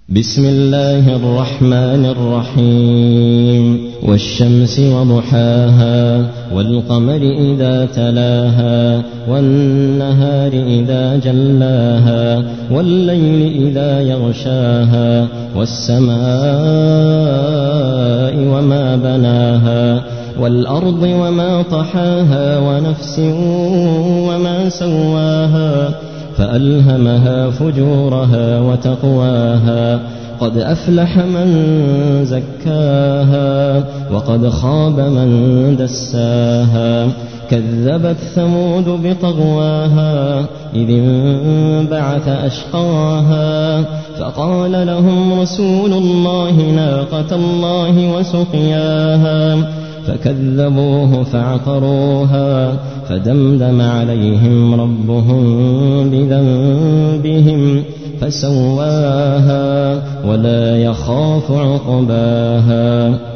بسم الله الرحمن الرحيم والشمس وضحاها والقمر إذا تلاها والنهار إذا جلاها والليل إذا يغشاها والسماء وما بناها والأرض وما طحاها ونفس وما سواها فألهمها فجورها وتقواها قد أفلح من زكاها وقد خاب من دساها كذبت ثمود بطغواها إذ انبعث أشقاها فقال لهم رسول الله ناقة الله وسقياها فكذبوه فعقروها فدمدم عليهم ربهم بذنبهم فسواها ولا يخاف عقباها.